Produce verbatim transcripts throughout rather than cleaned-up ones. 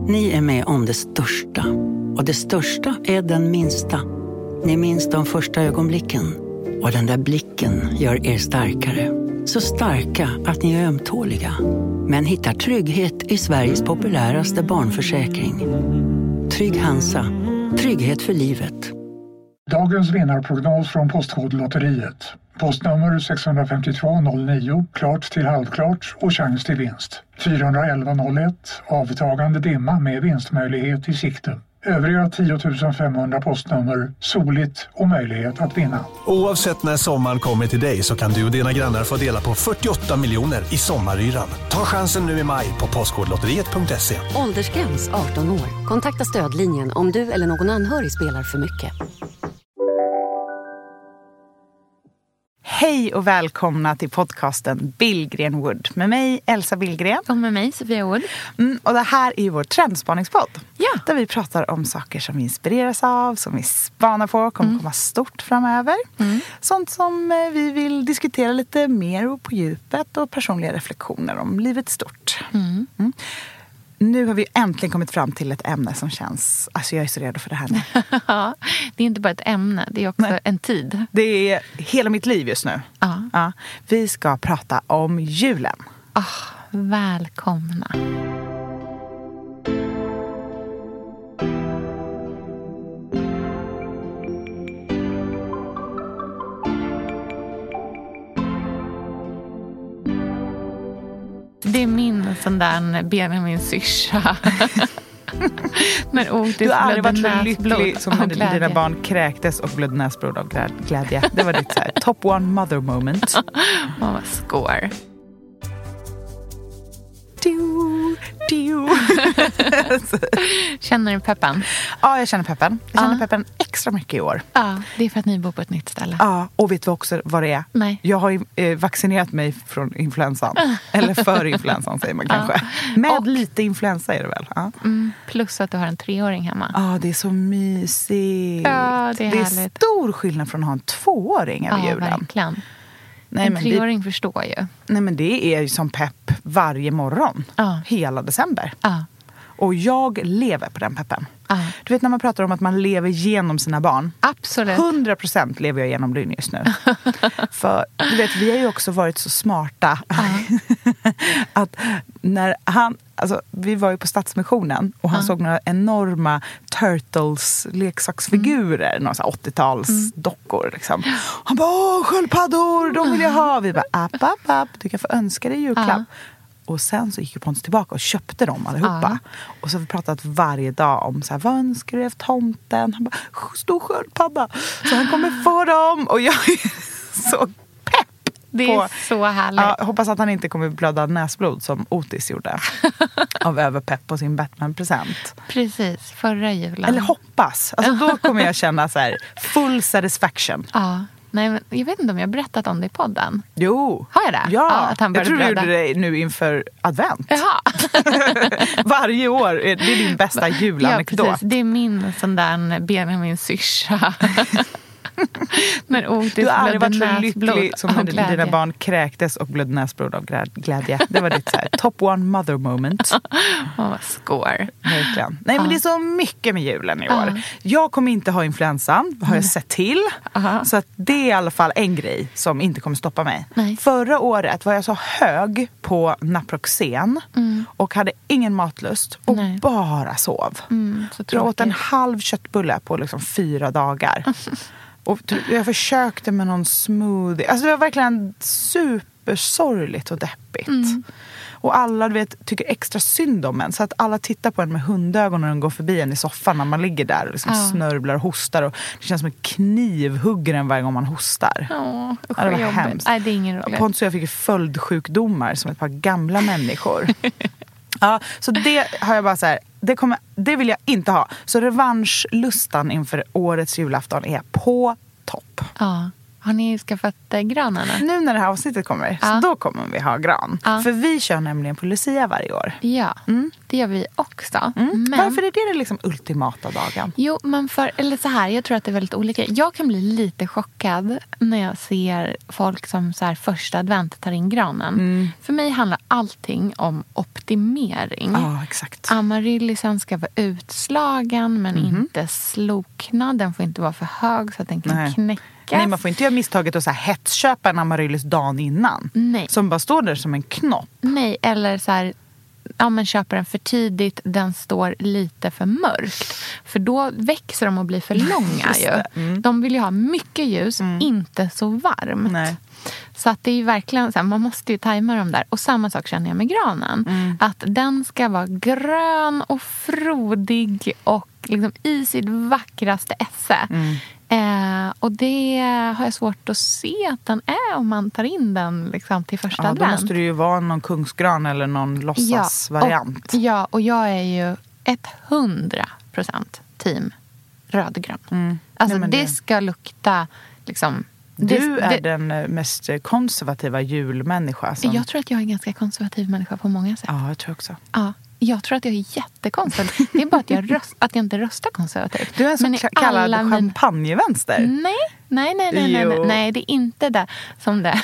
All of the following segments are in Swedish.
Ni är med om det största. Och det största är den minsta. Ni minns de första ögonblicken. Och den där blicken gör er starkare. Så starka att ni är ömtåliga. Men hittar trygghet i Sveriges populäraste barnförsäkring. Trygg Hansa. Trygghet för livet. Dagens vinnarprognos från Postkodlotteriet. Postnummer sex fem två noll nio, klart till halvklart och chans till vinst. fyra ett ett noll ett, avtagande dimma med vinstmöjlighet i sikte. Övriga tio tusen femhundra postnummer, soligt och möjlighet att vinna. Oavsett när sommaren kommer till dig så kan du och dina grannar få dela på fyrtioåtta miljoner i sommaryran. Ta chansen nu i maj på postkodlotteriet punkt se. Åldersgräns arton år. Kontakta stödlinjen om du eller någon anhörig spelar för mycket. Hej och välkomna till podcasten Billgren Wood. Med mig Elsa Billgren. Och med mig Sofia Wood. Mm, och det här är vår trendspaningspodd. Ja. Där vi pratar om saker som vi inspireras av, som vi spanar på, kommer mm. komma stort framöver. Mm. Sånt som vi vill diskutera lite mer och på djupet och personliga reflektioner om livet stort. Mm. Mm. Nu har vi äntligen kommit fram till ett ämne som känns... Alltså jag är så redo för det här nu. Ja, det är inte bara ett ämne, det är också Nej. en tid. Det är hela mitt liv just nu. Ja. Ja. Vi ska prata om julen. Ah, välkomna. Det är min sån där Benjamin syrsa. När Otis du har aldrig varit så näsblod lycklig som när dina glädje. barn kräktes och blödde näsblod av glädje. Det var ditt så här, top one mother moment. Åh, oh, score. Du, du. Känner du peppen? Ja, jag känner peppen. Jag känner ja. peppen extra mycket i år. Ja, det är för att ni bor på ett nytt ställe. Ja, och vet du också vad det är? Nej. Jag har ju eh, vaccinerat mig från influensan. Eller för influensan säger man kanske. Ja. Med och, lite influensa är det väl? Ja. Mm, plus att du har en treåring hemma. Ja, det är så mysigt. Ja, det är Det är härligt. stor skillnad från att ha en tvååring över ja, julen. Verkligen. Nej, en men treåring det, förstår ju. Nej, men det är ju som pepp varje morgon. Ja. Hela december. Ja. Och jag lever på den peppen. Ja. Du vet när man pratar om att man lever genom sina barn. Absolut. hundra procent lever jag genom Lynn just nu. För du vet, vi har ju också varit så smarta. Ja. Att när han... Alltså, vi var ju på Stadsmissionen och han ja. såg några enorma Turtles leksaksfigurer, mm. några så här åttio-tals mm. dockor liksom. Han bara, åh, sköldpaddor, de vill jag ha. Vi bara, app, app, app, du kan få önska dig julklapp. Ja. Och sen så gick ju Pontus tillbaka och köpte dem allihopa. Ja. Och så har vi pratat varje dag om så här, vad önskar du av tomten? Han bara, stor sköldpadda. Så han kommer få dem. Och jag är så pepp. Det är på, så härligt. Ja, hoppas att han inte kommer blöda näsblod som Otis gjorde. Av överpepp på sin Batman-present. Precis, förra julen. Eller hoppas. Alltså då kommer jag känna så här full satisfaction. Ja. Nej, men jag vet inte om jag har berättat om det i podden. Jo. Har jag det? Ja, ja att han jag tror blöda. du gjorde det nu inför advent. Jaha. Varje år, det är din bästa julanekdot. Ja, precis. Det är min sån där Benjamin syrsa. När Otis du har aldrig varit så näsblod lycklig som när dina barn kräktes och blödde näsblod av glädje. Det var ditt så här, top one mother moment. Åh, oh, score. Verkligen. Nej, uh. men det är så mycket med julen i år. Uh. Jag kommer inte ha influensan, har jag sett till. Uh-huh. Så att det är i alla fall en grej som inte kommer stoppa mig. Nej. Förra året var jag så hög på Naproxen mm. och hade ingen matlust och Nej. bara sov. Mm, så jag åt en halv köttbulle på liksom fyra dagar. Och jag försökte med någon smoothie. Alltså det var verkligen supersorgligt och deppigt. Mm. Och alla, du vet, tycker extra synd om en. Så att alla tittar på en med hundögon när de går förbi en i soffan när man ligger där och liksom ja. snörvlar och hostar. Och det känns som en knivhugger en varje gång man hostar. Åh, ja, det var hemskt. Nej, det är ingen roligt. Pontus och jag fick ju följdsjukdomar som ett par gamla människor. Ja, så det har jag bara så här, det, kommer, det vill jag inte ha. Så revanschlustan inför årets julafton är på topp. Ja, Har ni skaffat äh, granen? Nu när det här avsnittet kommer, ja. så då kommer vi ha gran. Ja. För vi kör nämligen på Lucia varje år. Ja, mm. det gör vi också. Mm. Men... Varför är det den liksom ultimata dagen? Jo, men för, eller så här, jag tror att det är väldigt olika. Jag kan bli lite chockad när jag ser folk som så här första advent tar in granen. Mm. För mig handlar allting om optimering. Ja, exakt. Amaryllisen ska vara utslagen men mm. inte slokna. Den får inte vara för hög så att den kan Nej. knäckas. Nej, man får inte göra misstaget att så här hetsköpa en amaryllis dagen innan. Nej. Som bara står där som en knopp. Nej, eller så här, ja, men köper den för tidigt, den står lite för mörkt. För då växer de och blir för långa ju. Mm. De vill ju ha mycket ljus, mm. inte så varmt. Nej. Så att det är ju verkligen så här, man måste ju tajma dem där. Och samma sak känner jag med granen. Mm. Att den ska vara grön och frodig och liksom i sitt vackraste esse. Mm. Eh, och det har jag svårt att se att den är om man tar in den liksom till första ja, advent. Då måste det ju vara någon kungsgran eller någon låtsasvariant. Ja, ja, och jag är ju ett hundra procent team rödgrön. Mm. Alltså Nej, det... det ska lukta liksom... Du det, är det... den mest konservativa julmänniska. Som... Jag tror att jag är en ganska konservativ människa på många sätt. Ja, jag tror också. Ja. Jag tror att jag är jättekonservativ. Det är bara att jag, röst, att jag inte röstar konservativt. Du är en så kallad min... champagnevänster. Nej, nej, nej, nej, nej, nej, nej. Det är inte det som det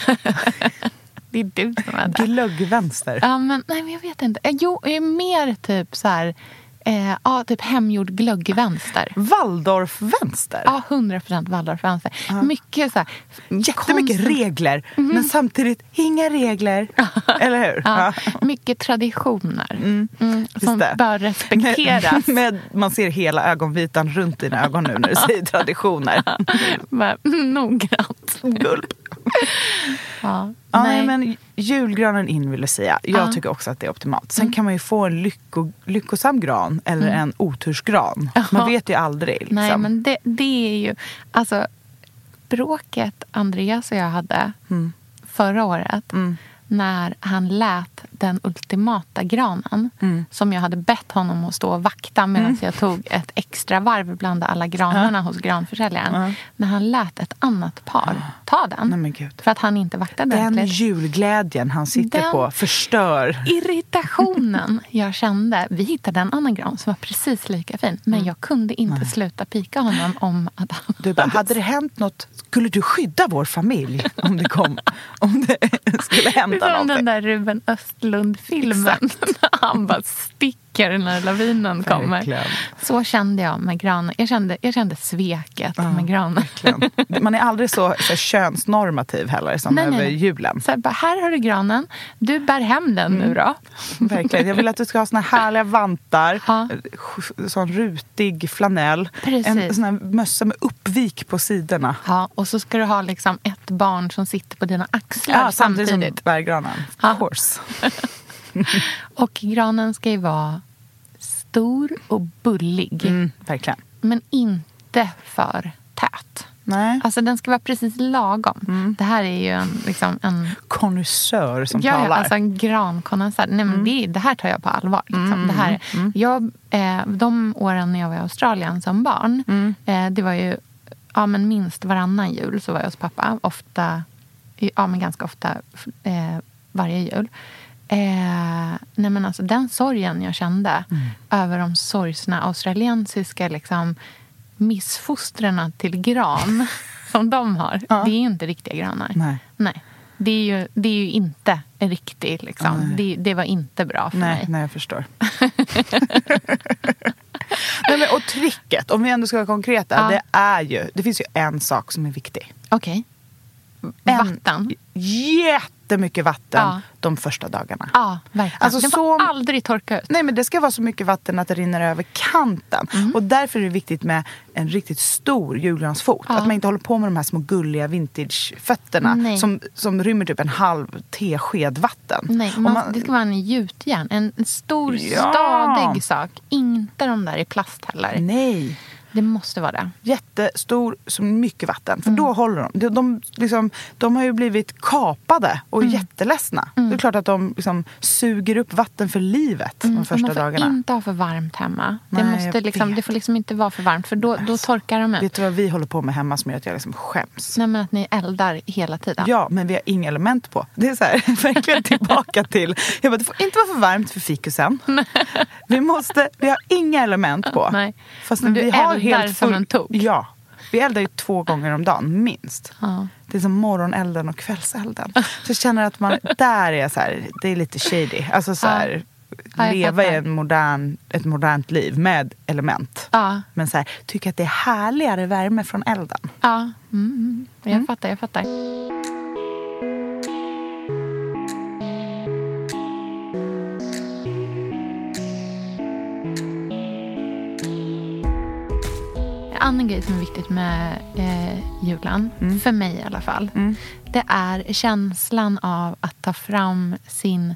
det är du som är det. Glöggvänster. Ja, men nej, men jag vet inte. Jo, jag är mer typ så här... Eh, ja, typ hemgjord glöggvänster. Waldorfvänster? Ja, hundra procent Waldorfvänster. Uh. Mycket så här... Jättemycket konst... regler, mm-hmm. men samtidigt inga regler. Eller hur? Ja, ja. Mycket traditioner mm. Mm, som det. bör respekteras. Med, med, man ser hela ögonvitan runt dina ögon nu när du säger traditioner. Bara, noggrant. Gulp. Ja, ja nej. Men julgranen in vill jag säga. Jag ja. tycker också att det är optimalt. Sen mm. kan man ju få en lycko, lyckosam gran eller mm. en otursgran. Man ja. vet ju aldrig. Liksom. Nej, men det, det är ju... Alltså, bråket Andreas och jag hade mm. förra året mm. när han lät den ultimata granen mm. som jag hade bett honom att stå och vakta medan mm. jag tog ett extra varv bland alla granarna ja. hos granförsäljaren. Ja. När han lät ett annat par ta den. Nej, men Gud. För att han inte vaktade den ordentligt. Julglädjen han sitter den på förstör. Irritationen jag kände. Vi hittade en annan gran som var precis lika fin. Men mm. jag kunde inte Nej. sluta pika honom om att han du bara, hade det hänt något? Skulle du skydda vår familj om det kom? Om det skulle hända något? Den där Ruben Östlund-filmen. Han bara sticker när lavinen kommer. Verkligen. Så kände jag med granen. Jag kände, jag kände sveket ja, med granen. Verkligen. Man är aldrig så, så könsnormativ heller som nej, över nej. julen. Så här, bara, här har du granen. Du bär hem den mm. nu då. Verkligen. Jag vill att du ska ha såna härliga vantar. Ja. Sån rutig flanell. Precis. En sån här mössa med uppvik på sidorna. Ja, och så ska du ha liksom ett barn som sitter på dina axlar ja, samtidigt. Samtidigt som bärgranen. Ja. Of course. Och granen ska ju vara stor och bullig. Mm, verkligen. Men inte för tät. Nej. Alltså den ska vara precis lagom. Mm. Det här är ju en... Liksom, en konnässör som ja, talar. Ja, alltså en grankonnässör. Nej, men mm. det, det här tar jag på allvar. Liksom. Mm. Det här, mm. jag, eh, de åren när jag var i Australien som barn, mm. eh, det var ju ja, men minst varannan jul så var jag hos pappa. Ofta, ja men ganska ofta eh, varje jul. Eh, nej men alltså den sorgen jag kände mm. över de sorgsna australiensiska liksom missfostrarna till gran som de har. Ja. Det är ju inte riktiga granar. Nej. Nej. Det är ju, det är ju inte en riktig liksom. Det, det var inte bra för nej, mig. Nej, jag förstår. Nej, men, och tricket, om vi ändå ska vara konkreta, ja. det är ju, det finns ju en sak som är viktig. Okej. Okay. Vatten. Jättemycket vatten ja. de första dagarna. Ja, verkligen. Alltså, det får så, aldrig torka ut. Nej, men det ska vara så mycket vatten att det rinner över kanten. Mm. Och därför är det viktigt med en riktigt stor julgransfot. Ja. Att man inte håller på med de här små gulliga vintagefötterna som, som rymmer typ en halv tesked vatten. Nej, man, man, det ska vara en gjutjärn. En, en stor, ja. stadig sak. Inte de där i plast heller. Nej. Det måste vara det. Jättestor, som mycket vatten. För mm. då håller de. De, de, liksom, de har ju blivit kapade och mm. jätteledsna. Mm. Det är klart att de liksom suger upp vatten för livet mm. de första dagarna. Man får dagarna. inte ha för varmt hemma. Nej, det, måste liksom, det får liksom inte vara för varmt. För då, då torkar de ut. Vet du vad vi håller på med hemma som gör att jag liksom skäms? Nej, men att ni eldar hela tiden. Ja, men vi har inga element på. Det är så här, verkligen tillbaka till. Jag bara, det får inte vara för varmt för fikusen. vi måste, vi har inga element på. Nej. Fast men du vi har eldar helt som en tok. Ja, vi eldar ju två gånger om dagen, minst. Ja. Det är som morgonelden och kvällselden. Så jag känner att man, där är så här, det är lite shady. Alltså så här, ja. leva i en modern, ett modernt liv med element. Ja. Men så här, tycker att det är härligare värme från elden. Ja, mm, mm. jag mm. fattar, jag fattar. En annan grej som är viktigt med eh, julen, mm. för mig i alla fall, mm. det är känslan av att ta fram sin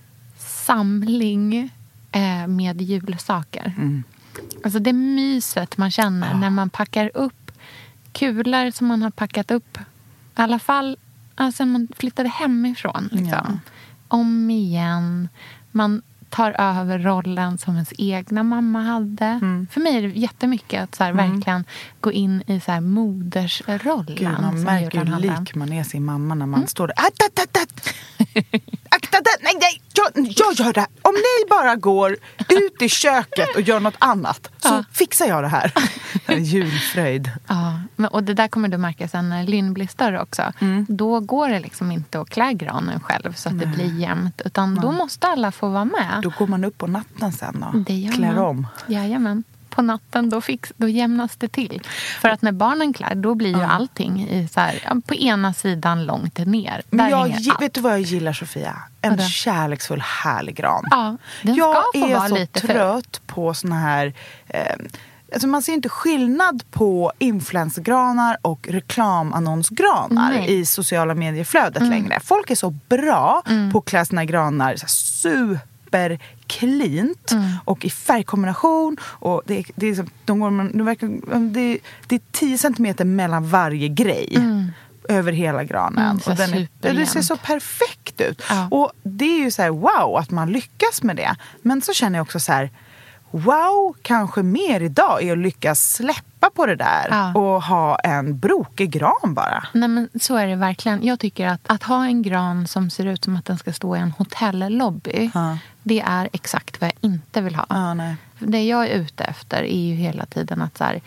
samling eh, med julsaker. Mm. Alltså det myset man känner ja. när man packar upp kulor som man har packat upp, i alla fall alltså man flyttade hemifrån. Liksom. Ja. Om igen, man tar över rollen som ens egna mamma hade. Mm. För mig är det jättemycket att så här, mm. verkligen gå in i så här, modersrollen. Gud, man märker hur lik man är sin mamma när man mm. står där. Att, att, att, att. Akta det! Nej, nej! Jag, jag gör det! Om ni bara går ut i köket och gör något annat så ja. fixar jag det här. Julfröjd. Ja, och det där kommer du märka sen när Lynn blir större också. Mm. Då går det liksom inte att klä granen själv så att nej. det blir jämnt. Utan ja. då måste alla få vara med. Då går man upp på natten sen och klär om. Jajamän. På natten då, fix, då jämnas det till. För att när barnen klär, då blir ju ja. allting i så här, på ena sidan långt ner. Men jag, vet du vad jag gillar, Sofia? En Vadå? kärleksfull, härlig gran. Ja, den jag ska få vara lite är så trött på såna här... Eh, alltså man ser inte skillnad på influencergranar och reklamannonsgranar Nej. i sociala medieflödet mm. längre. Folk är så bra mm. på att klä sina granar så super klint mm. och i färgkombination och det, det är som de går, de verkar, det, det är tio centimeter mellan varje grej mm. över hela granen mm, och den är, det ser så perfekt ut ja. och det är ju så här wow att man lyckas med det, men så känner jag också så här wow, kanske mer idag är att lyckas släppa på det där ja. och ha en brokig gran bara. Nej, men så är det verkligen. Jag tycker att, att ha en gran som ser ut som att den ska stå i en hotellobby, ja. det är exakt vad jag inte vill ha. Ja, nej. Det jag är ute efter är ju hela tiden att så här,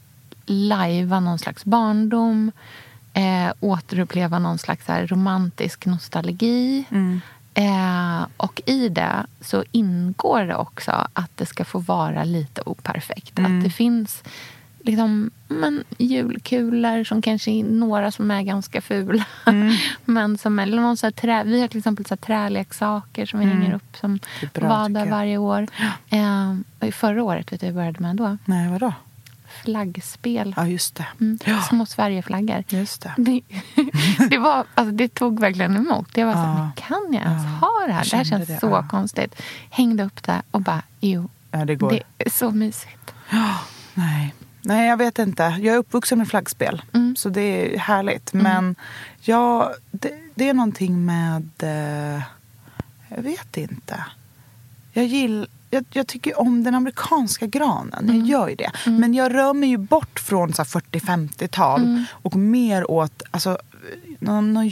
lajva någon slags barndom, eh, återuppleva någon slags så här, romantisk nostalgi. Mm. Eh, och i det så ingår det också att det ska få vara lite operfekt. Mm. Att det finns liksom, men, julkulor som kanske är några som är ganska fula. Mm. men som är någon så här trä, vi har till exempel så här träleksaker som vi mm. hänger upp som var där varje år. Eh, förra året, vet du vad jag började med då? Nej, vadå? Flaggspel. Ja, just det. Mm. Ja. Små Sverigeflaggor. Just det. Det, det, var, alltså, det tog verkligen emot. Det var så här, ja. kan jag ens ja. ha det här? Det här känns det. så ja. konstigt. Hängde upp det och bara, jo. Ja, det går. Det är så mysigt. Ja, nej. Nej, jag vet inte. Jag är uppvuxen med flaggspel. Mm. Så det är härligt. Mm. Men ja, det, det är någonting med... Eh, jag vet inte. Jag gillar... Jag, jag tycker om den amerikanska granen. Mm. Jag gör ju det. Mm. Men jag rör mig ju bort från så här fyrtio-femtiotal mm. och mer åt alltså, någon, någon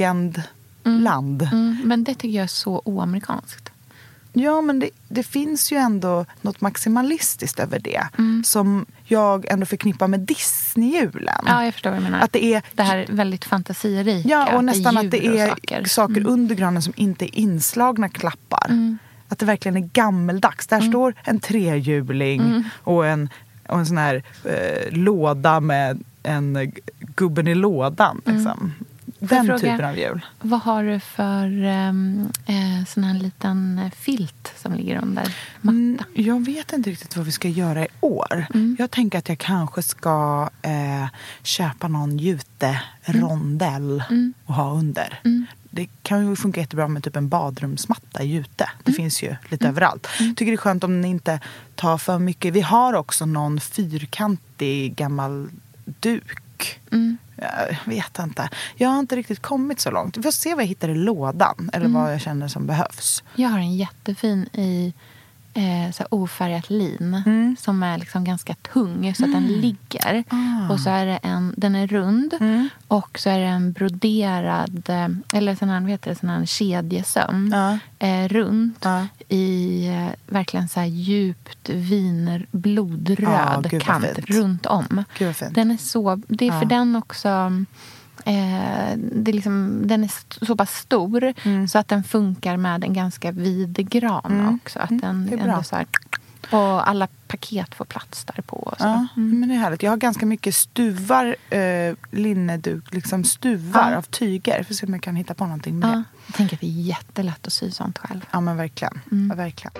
jugendland. Mm. Mm. Men det tycker jag är så oamerikanskt. Ja, men det, det finns ju ändå något maximalistiskt över det. Mm. Som jag ändå förknippar med Disney-julen. Ja, jag förstår vad du menar. Att det är det här väldigt fantasirika. Ja, och nästan att det är saker, saker mm. under granen som inte är inslagna klappar. Mm. Att det verkligen är gammeldags. Där mm. står en trehjuling mm. och, en, och en sån här eh, låda med en gubben i lådan. Liksom. Mm. Den fråga, typen av jul. Vad har du för um, eh, sån här liten filt som ligger under matta? Mm, jag vet inte riktigt vad vi ska göra i år. Mm. Jag tänker att jag kanske ska eh, köpa någon juterondell mm. och ha under. Mm. det kan ju funka jättebra med typ en badrumsmatta i jute. Det mm. finns ju lite mm. överallt. Mm. Tycker det är skönt om ni inte tar för mycket. Vi har också någon fyrkantig gammal duk. Mm. Jag vet inte. Jag har inte riktigt kommit så långt. Vi får se vad jag hittar i lådan. Eller mm. vad jag känner som behövs. Jag har en jättefin i eh, så här ofärgat lin. Mm. Som är liksom ganska tung. Så att mm. den ligger. Ah. Och så är det en, den är rund. Mm. Och så är det en broderad. Eller sån här, vet du, sån här kedjesöm. Ah. Eh, runt. Ah. I eh, verkligen så här djupt viner, blodröd ah, kant runt om. Den är så, det är för ah. den också eh, det är liksom, den är så pass stor mm. så att den funkar med en ganska vid gran mm. också. Att den mm, ändå så här, och alla paket får plats där på. Och så. Ja, mm. men det är härligt. Jag har ganska mycket stuvar, eh, linneduk, liksom stuvar ja. av tyger. För att se om jag kan hitta på någonting med ja. det. Jag tänker att det är jättelätt att sy sånt själv. Ja, men verkligen. Mm. Ja, verkligen.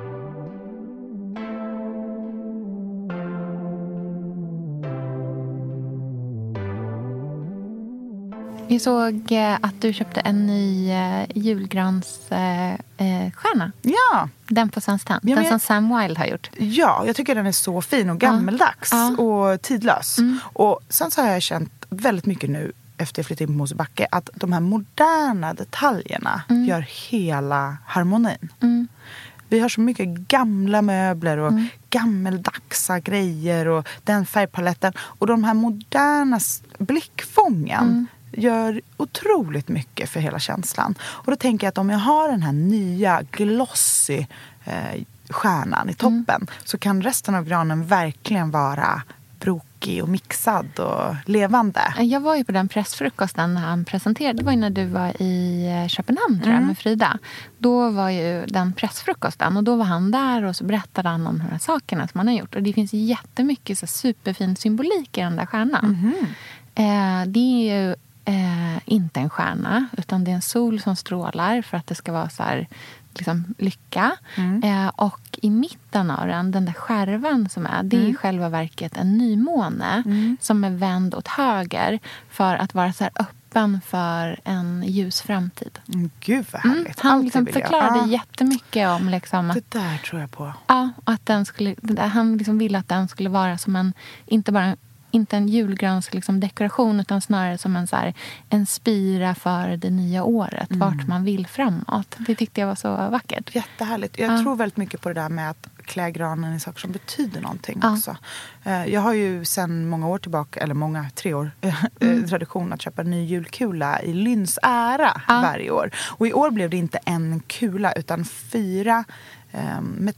Vi såg att du köpte en ny julgransstjärna. Ja. Den på Sandstrand. Ja, den jag... som Sam Wilde har gjort. Ja, jag tycker den är så fin och gammeldags. Ja. Och tidlös. Mm. Och sen så har jag känt väldigt mycket nu efter jag flyttade in på Mosebacke att de här moderna detaljerna mm. gör hela harmonin. Mm. Vi har så mycket gamla möbler och mm. gammeldagsa grejer och den färgpaletten. Och de här moderna blickfången mm. gör otroligt mycket för hela känslan. Och då tänker jag att om jag har den här nya glossy eh, stjärnan i toppen mm. så kan resten av granen verkligen vara brokig och mixad och levande. Jag var ju på den pressfrukosten när han presenterade. Det var ju när du var i Köpenhamn tror jag, mm. med Frida. Då var ju den pressfrukosten och då var han där och så berättade han om de här sakerna som han har gjort. Och det finns jättemycket så superfin symbolik i den där stjärnan. Mm. Eh, det är ju Eh, inte en stjärna utan det är en sol som strålar för att det ska vara så här, liksom, lycka mm. eh, och i mitten av den, den där skärvan som är, det är mm. i själva verket en nymåne mm. som är vänd åt höger för att vara så här öppen för en ljus framtid. Mm, gud vad härligt. Mm, han liksom förklarade ja. jättemycket om liksom, det där tror jag på. Ja, att den skulle, han liksom ville att den skulle vara som en, inte bara en inte en julgrans liksom, dekoration utan snarare som en, så här, en spira för det nya året. Mm. Vart man vill framåt. Det tyckte jag var så vackert. Jättehärligt. Jag ja. tror väldigt mycket på det där med att klä granen i saker som betyder någonting ja. också. Jag har ju sedan många år tillbaka, eller många, tre år, mm. tradition att köpa en ny julkula i Lynns ära ja. varje år. Och i år blev det inte en kula utan fyra eh,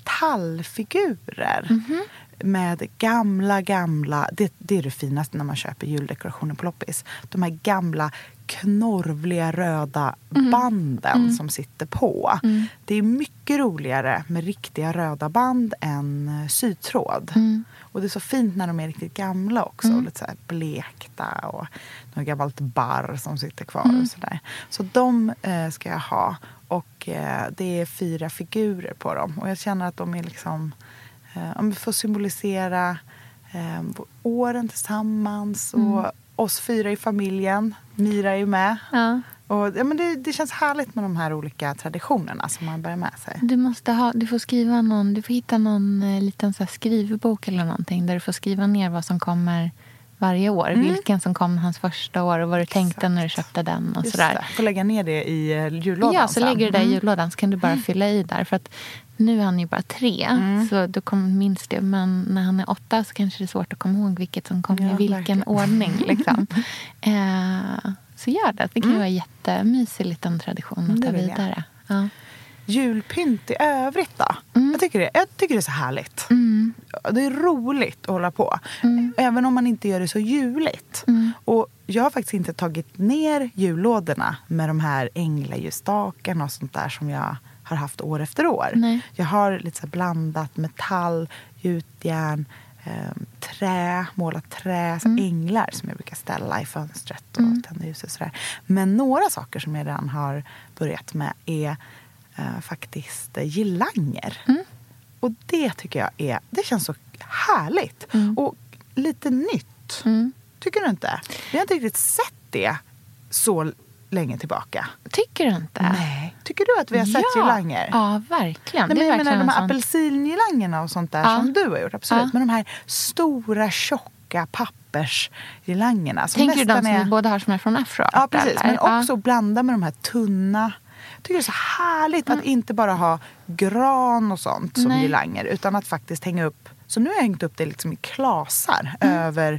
metallfigurer. Mm-hmm. Med gamla, gamla... Det, det är det finaste när man köper juldekorationer på loppis. De här gamla, knorvliga, röda mm. banden mm. som sitter på. Mm. Det är mycket roligare med riktiga röda band än sytråd. Mm. Och det är så fint när de är riktigt gamla också. Mm. Lite så här blekta och något gammalt barr som sitter kvar mm. och sådär. Så de eh, ska jag ha. Och eh, det är fyra figurer på dem. Och jag känner att de är liksom... Om vi får symbolisera eh, åren tillsammans och mm. oss fyra i familjen. Mira är ju med. Ja. Och, ja, men det, det känns härligt med de här olika traditionerna som man bär med sig. Du måste ha, du får skriva någon, du får hitta någon eh, liten så här skrivbok eller någonting där du får skriva ner vad som kommer varje år. Mm. Vilken som kom hans första år och vad du Exakt. tänkte när du köpte den och Just sådär. Det. Får lägga ner det i jullådan. Ja, så sen. lägger du det i jullådan så kan du bara mm. fylla i där. För att nu är han ju bara tre, mm. så du kommer minst det. Men när han är åtta så kanske det är svårt att komma ihåg vilket som kommer ja, i vilken verkligen. ordning. Liksom. eh, så gör det. Det kan ju mm. vara jättemysig liten tradition att ta vidare. Ja. Julpynt i övrigt då? Mm. Jag, tycker det, jag tycker det är så härligt. Mm. Det är roligt att hålla på. Mm. Även om man inte gör det så juligt. Mm. Och jag har faktiskt inte tagit ner jullådorna med de här änglaljusstaken och sånt där som jag har haft år efter år. Nej. Jag har lite så blandat metall, gjutjärn, eh, trä, målat trä, mm. änglar som jag brukar ställa i fönstret och mm. tända ljus och sådär. Men några saker som jag redan har börjat med är Uh, faktiskt uh, girlanger. Mm. Och det tycker jag är, det känns så härligt. Mm. Och lite nytt. Mm. Tycker du inte? Vi har inte riktigt sett det så länge tillbaka. Tycker du inte? Nej. Tycker du att vi har sett ja. girlanger? Ja, verkligen. Nej, men det är jag menar de här sån... apelsingilangerna och sånt där ja. som du har gjort, absolut. Ja. Men de här stora, tjocka pappersgilangerna. Tänker du de som är... vi båda har som är från Afro? Ja, precis. Eller? Men också ja. blanda med de här tunna. Jag tycker det är så härligt mm. att inte bara ha gran och sånt som girlanger, utan att faktiskt hänga upp. Så nu har jag hängt upp det liksom i klasar mm. över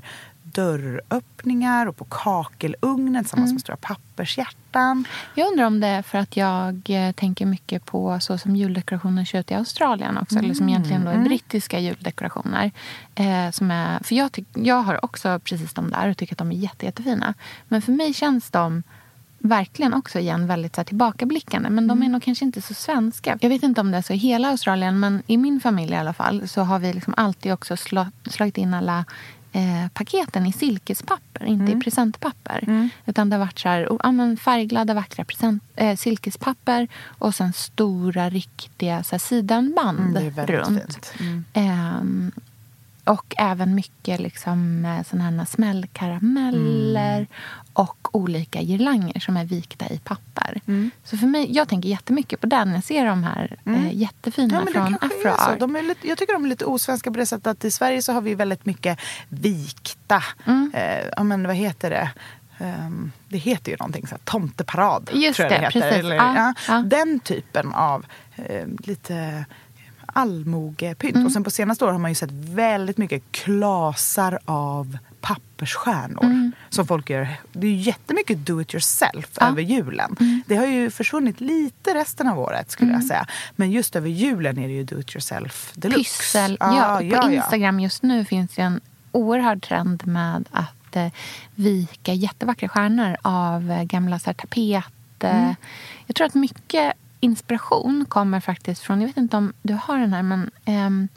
dörröppningar och på kakelugnen tillsammans mm. med stora pappershjärtan. Jag undrar om det är för att jag tänker mycket på så som juldekorationer ser ut i Australien också. Mm. Eller som egentligen då är brittiska juldekorationer. Eh, som är, för jag, tyck, jag har också precis de där och tycker att de är jätte, jättefina. Men för mig känns de verkligen också igen väldigt så här, tillbakablickande. Men de är nog kanske inte så svenska. Jag vet inte om det är så i hela Australien, men i min familj i alla fall så har vi liksom alltid också slå, slagit in alla eh, paketen i silkespapper, inte mm. i presentpapper. Mm. Utan det har varit så här, ja, men färgglada, vackra present, eh, silkespapper och sen stora, riktiga så här, sidenband mm, runt. Mm. Eh, och även mycket liksom sådana här smällkarameller mm. och olika girlanger som är vikta i papper. Mm. Så för mig, jag tänker jättemycket på den. Jag ser de här mm. eh, jättefina ja, från Afro Art. De är lite, jag tycker de är lite osvenska på det sättet att i Sverige så har vi väldigt mycket vikta. Mm. Eh, ja, men vad heter det? Um, det heter ju någonting så här, tomteparad. Just tror jag det, det heter. precis. Eller, ja, ja, ja. Den typen av eh, lite allmogepynt. Mm. Och sen på senaste år har man ju sett väldigt mycket klasar av pappersstjärnor mm. som folk gör. Det är ju jättemycket do it yourself ja. över julen. Mm. Det har ju försvunnit lite resten av året skulle mm. jag säga. Men just över julen är det ju do it yourself deluxe. Pyssel. Ja, ja, på ja, Instagram just nu finns ju en oerhörd trend med att eh, vika jättevackra stjärnor av eh, gamla så här, tapet. Mm. Jag tror att mycket inspiration kommer faktiskt från, jag vet inte om du har den här, men eh,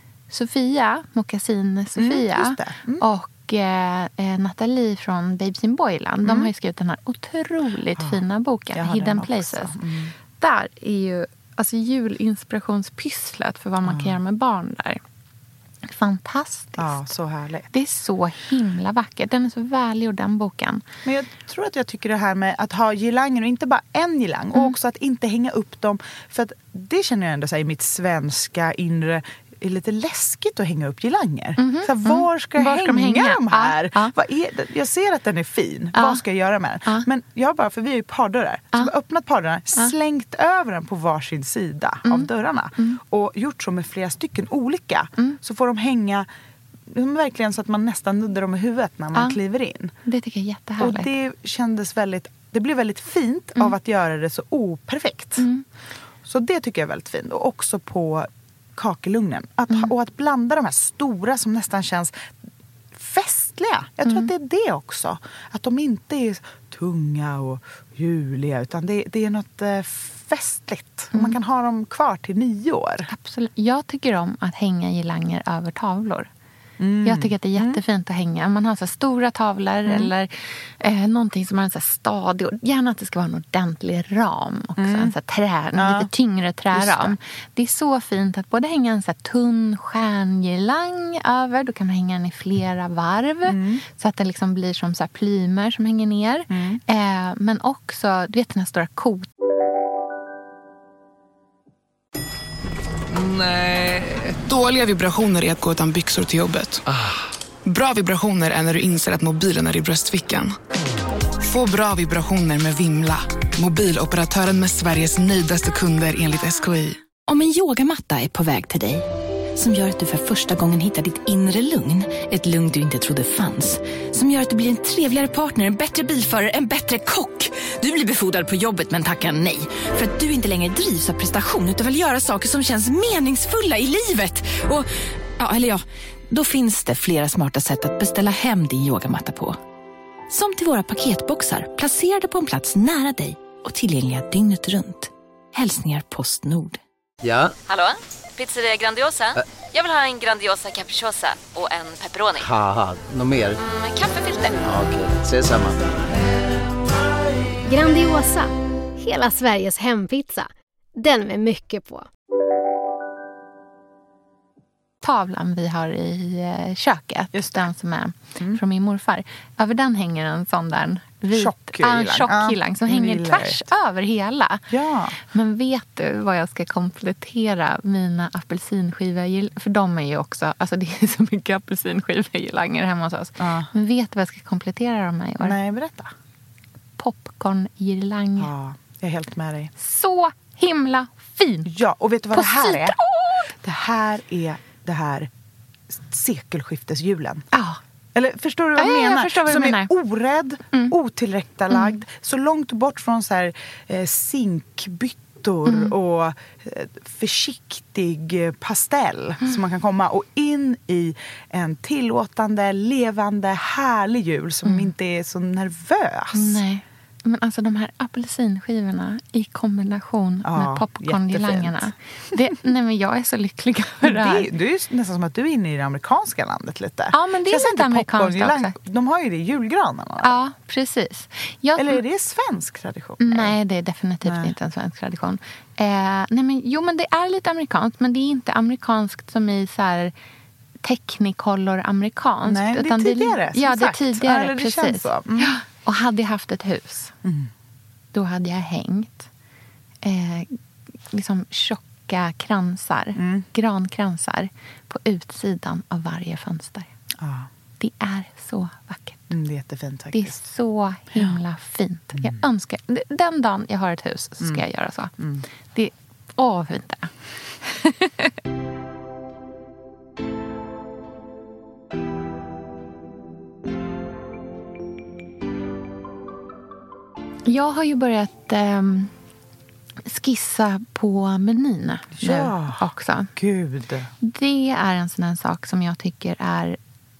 Sofia, Moccasin Sofia mm, mm. och eh, Nathalie från Babes in Boyland, mm. de har ju skrivit den här otroligt ja, fina boken Hidden Places. Mm. Där är ju alltså julinspirationspysslet för vad man ja. kan göra med barn där. Fantastiskt. Ja, så härligt. Det är så himla vackert. Den är så välgjord, den boken. Men jag tror att jag tycker det här med att ha girlanger och inte bara en girlang mm. och också att inte hänga upp dem. För att det känner jag ändå så här, i mitt svenska inre är lite läskigt att hänga upp girlanger. Mm-hmm. Så här, var ska jag var hänga, hänga de här? Ah, ah. Vad är det? Jag ser att den är fin. Ah. Vad ska jag göra med den? Ah. Men jag bara, för vi är ju pardörrar. Ah. Så jag har öppnat pardörrarna, ah. slängt över den på varsin sida mm. av dörrarna. Mm. Och gjort så med flera stycken olika. Mm. Så får de hänga verkligen så att man nästan nuddar dem i huvudet när man ah. kliver in. Det tycker jag är jättehärligt. Och det kändes väldigt, det blev väldigt fint mm. av att göra det så operfekt. Mm. Så det tycker jag är väldigt fint. Och också på kakelugnen. Att, mm. Och att blanda de här stora som nästan känns festliga. Jag tror mm. att det är det också. Att de inte är tunga och juliga utan det, det är något eh, festligt. Mm. Man kan ha dem kvar till nio år. Absolut. Jag tycker om att hänga girlanger över tavlor. Mm. Jag tycker att det är jättefint mm. att hänga. Man har så här stora tavlor mm. eller eh, någonting som har en så här stadig. Och gärna att det ska vara en ordentlig ram också. Mm. En så här trä, en ja. lite tyngre träram. Det. det är så fint att både hänga en så här tunn stjärngirlang över. Då kan man hänga den i flera varv. Mm. Så att det liksom blir som så här plymer som hänger ner. Mm. Eh, men också, du vet den här stora kot. Nej. Dåliga vibrationer är att gå utan byxor till jobbet. Ah. Bra vibrationer är när du inser att mobilen är i bröstfickan. Få bra vibrationer med Vimla. Mobiloperatören med Sveriges nöjdaste kunder enligt S K I. Om en yogamatta är på väg till dig, som gör att du för första gången hittar ditt inre lugn, ett lugn du inte trodde fanns, som gör att du blir en trevligare partner, en bättre bilförare, en bättre kock. Du blir befordrad på jobbet men tackar nej, för att du inte längre drivs av prestation utan vill göra saker som känns meningsfulla i livet. Och, ja, eller ja, då finns det flera smarta sätt att beställa hem din yogamatta på. Som till våra paketboxar, placerade på en plats nära dig och tillgängliga dygnet runt. Hälsningar Postnord. Ja? Hallå? Pizzeria Grandiosa? Ä- Jag vill ha en Grandiosa capriciosa och en pepperoni. Haha, något mer? Mm, kaffefilter. Ja, okej, okay. Ses samma. Grandiosa, hela Sveriges hempizza. Den med mycket på. Tavlan vi har i köket, just den som är mm. från min morfar. Över den hänger en sån där vit, tjock ah, en tjock ja, girlang som hänger tvärs över hela. Ja. Men vet du vad jag ska komplettera mina apelsinskiva, för de är ju också, alltså det är så mycket apelsinskiva-girlanger hemma hos oss. Ja. Men vet du vad jag ska komplettera dem med i år? Nej, berätta. Popcorn-girlang. Ja, jag är helt med dig. Så himla fin. Ja, och vet du vad På det här sidan. är? Det här är det här sekelskiftesjulen. Ja. Eller förstår du vad jag ja, menar? Jag förstår vad Som du menar. är orädd, mm. otillrättalagd, mm. så långt bort från så här eh, zinkbyttor mm. och eh, försiktig pastell mm. som man kan komma, och in i en tillåtande, levande, härlig jul som mm. inte är så nervös. Nej. Men alltså de här apelsinskivorna i kombination ja, med popcorn-girlangerna. Nej, men jag är så lycklig över det här. Det, det är nästan som att du är inne i det amerikanska landet lite. Ja, men det är lite amerikanskt också. De har ju det i julgranarna. Ja, precis. Jag, Eller är det svensk tradition? Nej, det är definitivt nej. inte en svensk tradition. Eh, nej, men, jo, men det är lite amerikanskt, men det är inte amerikanskt som i så här Technicolor amerikanskt. Nej, det är utan tidigare. Det, ja, det är tidigare, ja, det precis. Så. Mm. Ja. Och hade jag haft ett hus, mm. då hade jag hängt eh, liksom tjocka kransar, mm. grankransar på utsidan av varje fönster. Ah. Det är så vackert. Mm, det är jättefint faktiskt. Det är så himla fint. Mm. Jag önskar, den dagen jag har ett hus så ska mm. jag göra så. Mm. Det, åh, vad fint det är. Jag har ju börjat eh, skissa på menyn ja, nu också. Gud. Det är en sån här sak som jag tycker är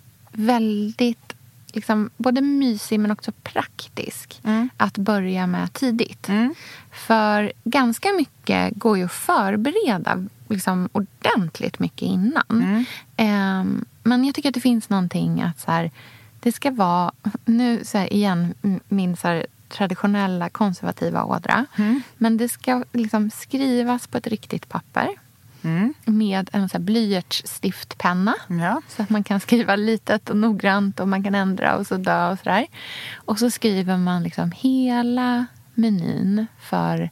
väldigt liksom, både mysig men också praktisk mm. att börja med tidigt. Mm. För ganska mycket går ju att förbereda liksom, ordentligt mycket innan. Mm. Eh, men jag tycker att det finns någonting att så här, det ska vara, nu så här, igen min så här, traditionella konservativa ådra. Mm. Men det ska liksom skrivas på ett riktigt papper. Mm. Med en så här blyertsstiftpenna. Ja. Så att man kan skriva litet och noggrant och man kan ändra och så dö och sådär. Och så skriver man liksom hela menyn för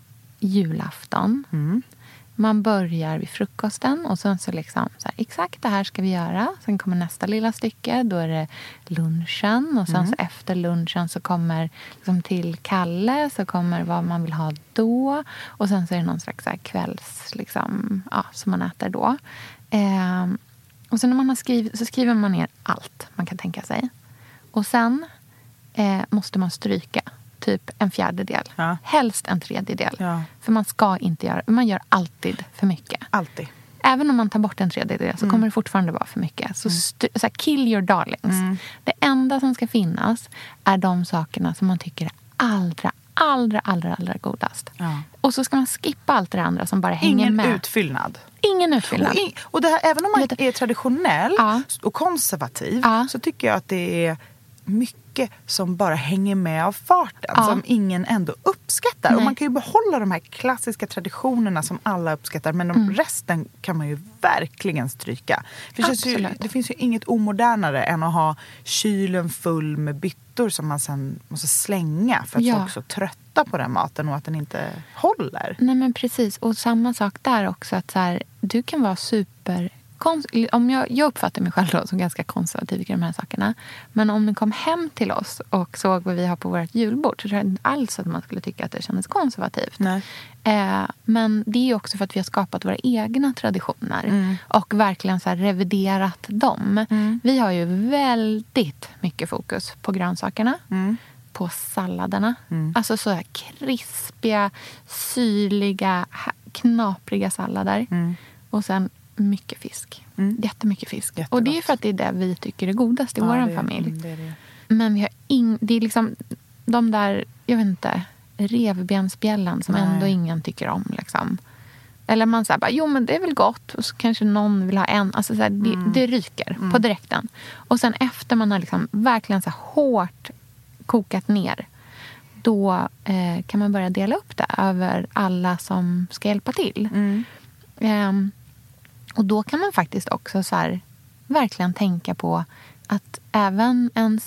julafton. Mm. Man börjar vid frukosten och sen så liksom så här, exakt det här ska vi göra. Sen kommer nästa lilla stycke, då är det lunchen. Och sen mm. så efter lunchen så kommer liksom till Kalle, så kommer vad man vill ha då. Och sen så är det någon slags så här kvälls, liksom, ja, som man äter då. Eh, och sen när man har skrivit, så skriver man ner allt man kan tänka sig. Och sen eh, måste man stryka. Typ en fjärdedel. Ja. Helst en tredjedel. Ja. För man ska inte göra... Man gör alltid för mycket. Alltid. Även om man tar bort en tredjedel så mm. kommer det fortfarande vara för mycket. Så, st- så här, kill your darlings. Mm. Det enda som ska finnas är de sakerna som man tycker är allra, allra, allra, allra godast. Ja. Och så ska man skippa allt det andra som bara hänger Ingen med. Ingen utfyllnad. Ingen utfyllnad. Och, in, och det här, även om man är traditionell ja. och konservativ ja. så tycker jag att det är mycket som bara hänger med av farten. Ja. Som ingen ändå uppskattar. Nej. Och man kan ju behålla de här klassiska traditionerna som alla uppskattar. Men de mm. resten kan man ju verkligen stryka. För det, ju, det finns ju inget omodernare än att ha kylen full med byttor som man sen måste slänga. För att ja. folk är så trötta på den maten och att den inte håller. Nej, men precis. Och samma sak där också. Att så här, du kan vara super... Om jag, jag uppfattar mig själv då som ganska konservativ i de här sakerna. Men om ni kom hem till oss och såg vad vi har på vårt julbord, så tror jag inte alls att man skulle tycka att det kändes konservativt. Nej. Eh, men det är också för att vi har skapat våra egna traditioner. Mm. Och verkligen så här reviderat dem. Mm. Vi har ju väldigt mycket fokus på grönsakerna. Mm. På salladerna. Mm. Alltså så här krispiga, syrliga, knapriga sallader. Mm. Och sen mycket fisk. Mm. Jättemycket fisk. Jättegott. Och det är för att det är det vi tycker är godast i ja, vår familj. Det är det. Men vi har ing, det är liksom de där, jag vet inte, revbensspjällen som Nej. ändå ingen tycker om. Liksom. Eller man säger bara, jo men det är väl gott. Och så kanske någon vill ha en. Alltså så här, det, mm. det ryker mm. på direkten. Och sen efter man har liksom verkligen så här hårt kokat ner, då eh, kan man börja dela upp det över alla som ska hjälpa till. Mm. Um, och då kan man faktiskt också så här, verkligen tänka på att även ens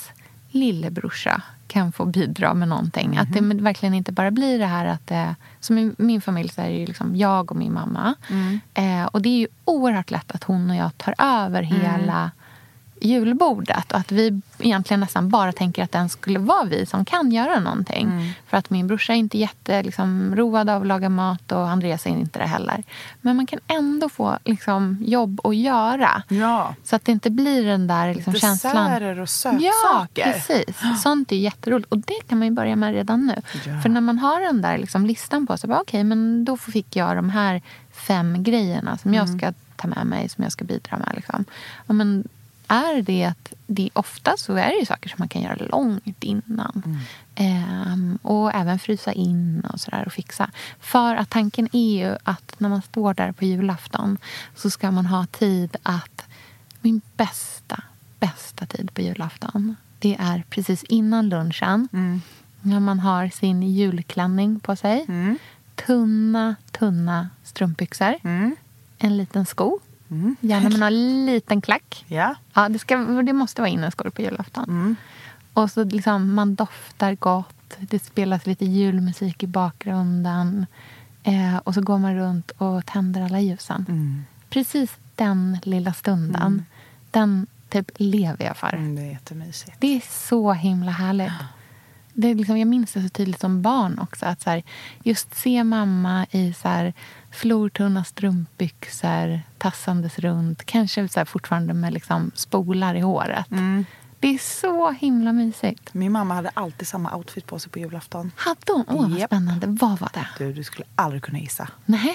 lillebrorsa kan få bidra med någonting. Mm. Att det verkligen inte bara blir det här att det, som i min familj så är det ju liksom jag och min mamma. Mm. Eh, och det är ju oerhört lätt att hon och jag tar över mm. hela julbordet. Och att vi egentligen nästan bara tänker att den skulle vara vi som kan göra någonting. Mm. För att min brorsa är inte jätte liksom, road av att laga mat och Andreas är inte det heller. Men man kan ändå få liksom, jobb att göra. Ja. Så att det inte blir den där liksom, känslan. Desserter och sötsaker. Ja, precis. Sånt är jätteroligt. Och det kan man ju börja med redan nu. Ja. För när man har den där liksom, listan på sig. Okej, okay, men då fick jag de här fem grejerna som mm. jag ska ta med mig. Som jag ska bidra med. Liksom. Ja, men är det att det ofta så är det ju saker som man kan göra långt innan. Mm. Ehm, och även frysa in och sådär och fixa. För att tanken är ju att när man står där på julafton så ska man ha tid att min bästa, bästa tid på julafton det är precis innan lunchen. Mm. När man har sin julklänning på sig. Mm. Tunna, tunna strumpbyxor. Mm. En liten sko. Mm. Gärna med någon liten klack. Yeah. Ja, det, ska, det måste vara inneskor på julafton. Mm. Och så liksom man doftar gott. Det spelas lite julmusik i bakgrunden. Eh, och så går man runt och tänder alla ljusen. Mm. Precis den lilla stunden. Mm. Den typ lever jag för. Mm, det är jättemysigt. Det är så himla härligt. Det är liksom, jag minns det så tydligt som barn också. Att så här, just se mamma i så här, flortunna strumpbyxor, tassandes runt. Kanske så här, fortfarande med liksom, spolar i håret. Mm. Det är så himla mysigt. Min mamma hade alltid samma outfit på sig på julafton. Hade hon? Åh, vad yep. spännande. Vad var det? Du, du skulle aldrig kunna gissa. Nej.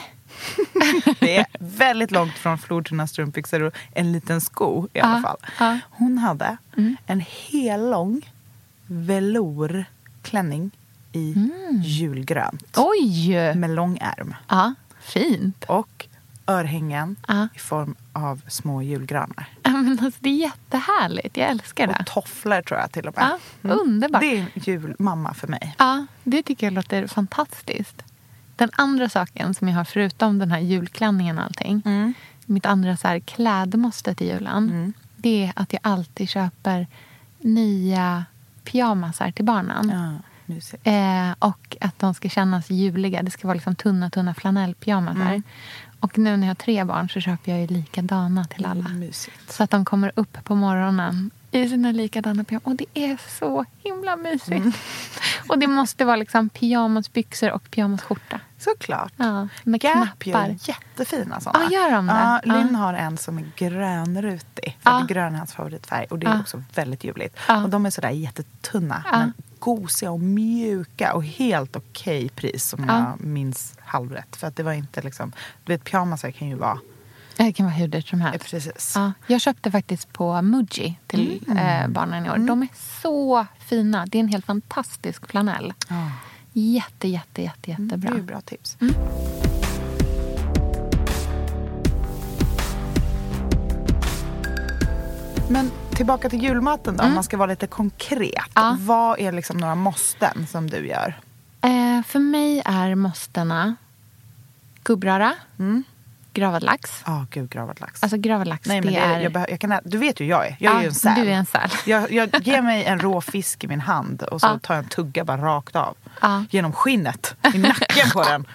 Det är väldigt långt från flortunna strumpbyxor och en liten sko i alla ah, fall. Ah. Hon hade mm. en hel lång velourklänning i mm. julgrönt. Oj! Med lång ärm. Ja, fint. Och örhängen ja. i form av små julgranar. Ja, men alltså, det är jättehärligt. Jag älskar det. Och tofflor tror jag till och med. Ja, mm. Underbart. Det är julmamma för mig. Ja, det tycker jag låter fantastiskt. Den andra saken som jag har förutom den här julklänningen och allting. Mm. Mitt andra så här klädmåste till julen. Mm. Det är att jag alltid köper nya pyjamasar till barnen. Ja, eh, och att de ska kännas juliga. Det ska vara liksom tunna, tunna flanellpyjamasar. Mm. Och nu när jag har tre barn så köper jag ju likadana till alla. Mm, så att de kommer upp på morgonen i sina likadana pyjamas. Och det är så himla mysigt. Mm. Och det måste vara liksom pyjamasbyxor och pyjamasskjorta. Såklart. Ja, med Gap knappar. gör jättefina sådana. Ja, gör de det? Ja, Lynn ja. har en som är grönrutig. För ja. att grön är hans favoritfärg. Och det är ja. också väldigt juligt. Ja. Och de är sådär jättetunna. Ja. Men gosiga och mjuka. Och helt okej pris som ja. jag minns halvrätt. För att det var inte liksom... Du vet, pyjamasar kan ju vara... Det kan vara hur dyrt som helst. Ja, precis. Ja. Jag köpte faktiskt på Muji till mm. eh, barnen i år. Mm. De är så fina. Det är en helt fantastisk flanell. Ja. Jätte, jätte, jätte, jättebra. Det är ju bra tips. Mm. Men tillbaka till julmaten då. Mm. Om man ska vara lite konkret. Ja. Vad är liksom några måsten som du gör? Eh, för mig är måstena gubbröra. Mm. Gravad lax. Ja, oh, gud, gravad lax. Alltså gravad lax, Nej, men det, det är... Jag behö- jag kan, du vet ju hur jag är. Jag ja, är ju en säl. Du är en säl. Jag, jag ger mig en rå fisk i min hand och så ja. tar jag en tugga bara rakt av. Ja. Genom skinnet. I nacken på den.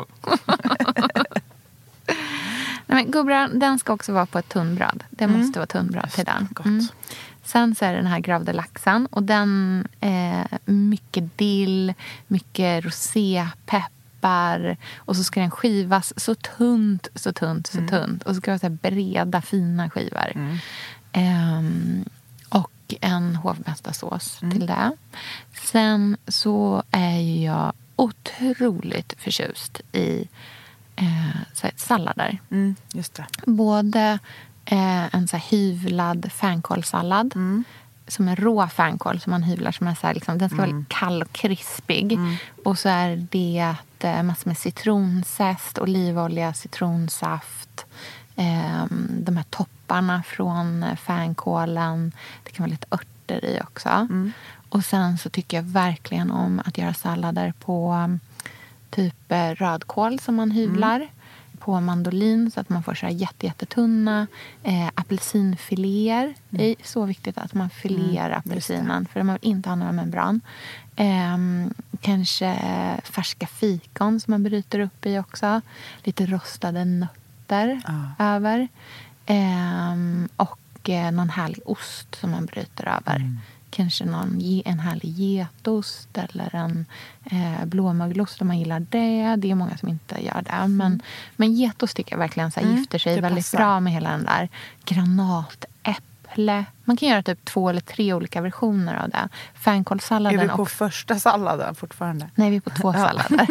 Nej, men gubbröra, den ska också vara på ett tunnbröd. Det mm. måste vara tunnbröd till den. Gott. Mm. Sen så är det den här gravda laxen. Och den är mycket dill, mycket rosépepp. Och så ska den skivas så tunt, så tunt, så mm. tunt. Och så ska det vara så här breda, fina skivor. Mm. Um, och en hovmästarsås mm. till det. Sen så är jag otroligt förtjust i eh, så här, sallader. Mm, just det. Både eh, en så här hyvlad fänkålssallad. Mm. Som en rå fänkål som man hyvlar som är så här, liksom, den ska mm. vara kall och krispig. Mm. Och så är det eh, massor med citronzest, olivolja, citronsaft. Eh, de här topparna från fänkålen. Det kan vara lite örter i också. Mm. Och sen så tycker jag verkligen om att göra sallader på typ rödkål som man hyvlar. Mm. på mandolin så att man får så här jätte, jättetunna eh, apelsinfiléer. Mm. Det är så viktigt att man filerar mm, apelsinen för man vill inte ha några membran. Eh, kanske färska fikon som man bryter upp i också. Lite rostade nötter ah. över. Eh, och eh, någon härlig ost som man bryter över. Mm. Kanske någon, en härlig getost eller en eh, blåmögelost om man gillar det. Det är många som inte gör det. Mm. Men, men getost tycker jag verkligen så här, mm, gifter sig väldigt passar. Bra med hela den där granatäpple. Man kan göra typ två eller tre olika versioner av det. Fänkålssalladen. Är vi på och... första salladen fortfarande? Nej, vi är på två sallader.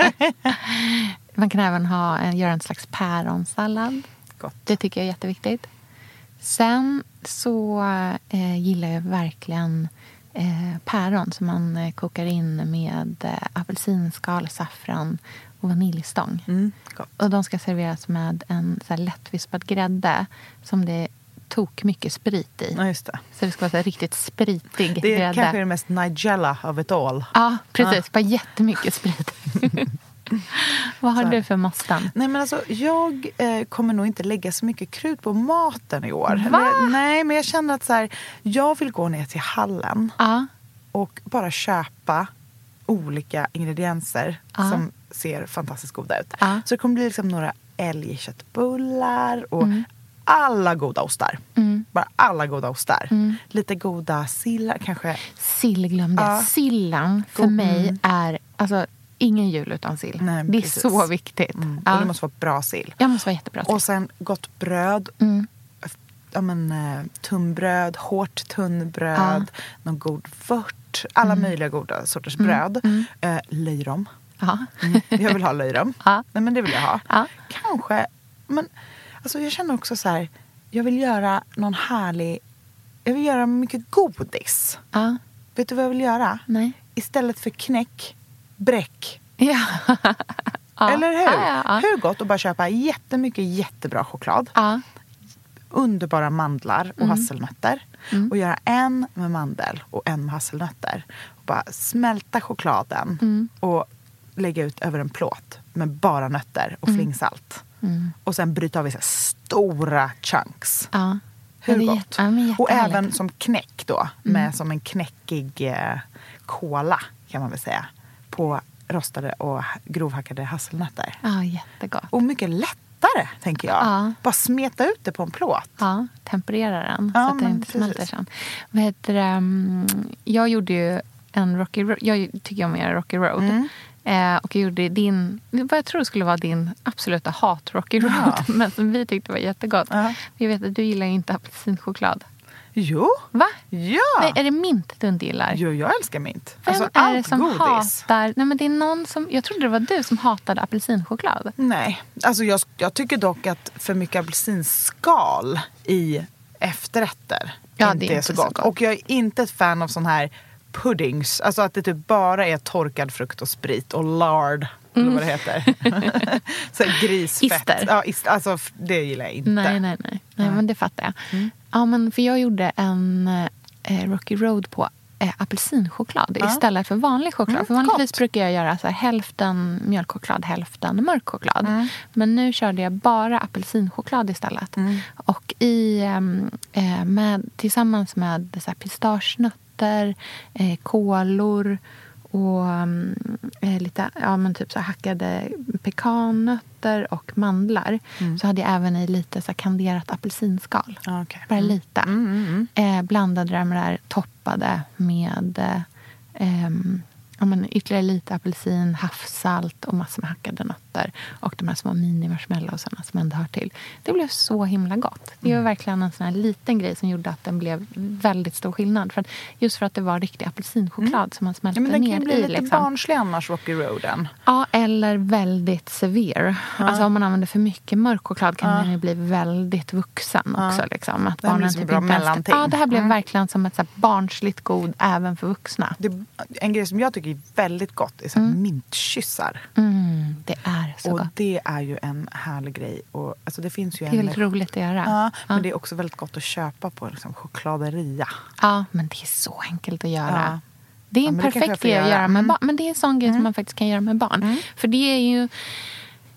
Man kan även ha, göra en slags päronsallad. Gott. Det tycker jag är jätteviktigt. Sen så eh, gillar jag verkligen eh, päron som man eh, kokar in med eh, apelsinskal, saffran och vaniljstång. Mm, och de ska serveras med en så här lättvispad grädde som det tok mycket sprit i. Ja, just det. Så det ska vara så här riktigt spritig det är grädde. Kanske det mest Nigella of it all. Ja, precis. Ja. Bara jättemycket sprit. Vad har så. Du för måsten? Nej, men alltså, jag eh, kommer nog inte lägga så mycket krut på maten i år. Eller, nej, men jag känner att så här, jag vill gå ner till hallen ja. och bara köpa olika ingredienser ja. som ser fantastiskt goda ut. Ja. Så det kommer bli liksom några älgköttbullar och mm. alla goda ostar. Mm. Bara alla goda ostar. Mm. Lite goda sillar kanske. Sill, glöm det. Ja. Sillan för God. mig är... Alltså, ingen jul utan sill. Nej, det är precis. Så viktigt. Mm. Ja. Och det måste vara bra sill. Jag måste vara jättebra sill. Och sen gott bröd. Mm. Ja, men, uh, tunnbröd, hårt tunnbröd. Ja. Någon god vört. Alla mm. möjliga goda sorters mm. bröd. Mm. Uh, löjrom. Ja. Mm. Jag vill ha löjrom. Ja. Nej, men det vill jag ha. Ja. Kanske. Men alltså, jag känner också så här. Jag vill göra någon härlig... Jag vill göra mycket godis. Ja. Vet du vad jag vill göra? Nej. Istället för knäck... bräck. Ja. ja. Eller hur? Ja, ja, ja. Hur gott att bara köpa jättemycket jättebra choklad. Ja. Underbara mandlar och mm. hasselnötter. Mm. Och göra en med mandel och en med hasselnötter. Och bara smälta chokladen mm. och lägga ut över en plåt med bara nötter och mm. flingsalt. Mm. Och sen bryta av i så här stora chunks. Ja. Hur ja, gott? Ja, och även som knäck då. Mm. Med som en knäckig eh, kola kan man väl säga. På rostade och grovhackade hasselnötter. Ja, jättegott. Och mycket lättare, tänker jag. Ja. Bara smeta ut det på en plåt. Ja, temperera den ja, så att det inte smälter sen. Vad heter det? Jag gjorde ju en Rocky Road. Jag tycker om att göra Rocky Road. Mm. Eh, och jag gjorde din, vad jag tror skulle vara din absoluta hat Rocky Road. Ja. Men som vi tyckte var jättegott. Ja. Jag vet att du gillar ju inte apelsinchoklad. Jo. Va? Ja. Nej, är det mint du inte gillar? Jo, jag älskar mint. Vem alltså, är allt det som godis. hatar... Nej, men det är någon som... Jag trodde det var du som hatade apelsinchoklad. Nej. Alltså jag, jag tycker dock att för mycket apelsinskal i efterrätter ja, inte det är är så gott. så gott. Och jag är inte ett fan av sån här puddings. Alltså att det typ bara är torkad frukt och sprit och lard. Mm. Eller vad det heter. Så grisfett. Ister. Ja, ister. Alltså det gillar jag inte. Nej, nej, nej. nej men det fattar jag. Mm. Ja, men för jag gjorde en eh, Rocky Road på eh, apelsinchoklad ja. istället för vanlig choklad. Mm, för vanligtvis gott. brukar jag göra så här, hälften mjölkchoklad, hälften mörk choklad. Mm. Men nu körde jag bara apelsinchoklad istället. Mm. Och i, eh, med, tillsammans med så här, pistagenötter, eh, kolor och eh, lite ja, men typ så här hackade pekannötter och mandlar. Mm. Så hade jag även i lite så här kanderat apelsinskal. Okay. Bara mm. lite. Mm, mm, mm. Eh, blandade det med det där, toppade med eh, ja, men ytterligare lite apelsin, havssalt och massor med hackade nötter. Och de här små mini-marshmallowsarna som ändå hör till. Det blev så himla gott. Det var mm. verkligen en sån här liten grej som gjorde att den blev väldigt stor skillnad. För att, just för att det var riktig apelsinchoklad mm. som man smälte ner i. Ja, men den kan i, bli lite liksom. barnslig annars, Rocky Roaden. Ja, eller väldigt severe. Ja. Alltså om man använder för mycket mörk choklad kan ja. den ju bli väldigt vuxen också. Ja. Liksom. Att det här blir typ bra mellanting. Ja, det här blev mm. verkligen som ett så här barnsligt god även för vuxna. Det, en grej som jag tycker är väldigt gott är så mm. mintkyssar. Mm, det är så och gott. Det är ju en härlig grej. Och, alltså det finns ju det är en, väldigt roligt att göra. Ja, men ja. det är också väldigt gott att köpa på liksom, chokladeria. Ja, men det är så enkelt att göra. Ja. Det är en ja, perfekt grej att göra med mm. barn. Men det är en sån grej mm. som man faktiskt kan göra med barn. Mm. För det är ju...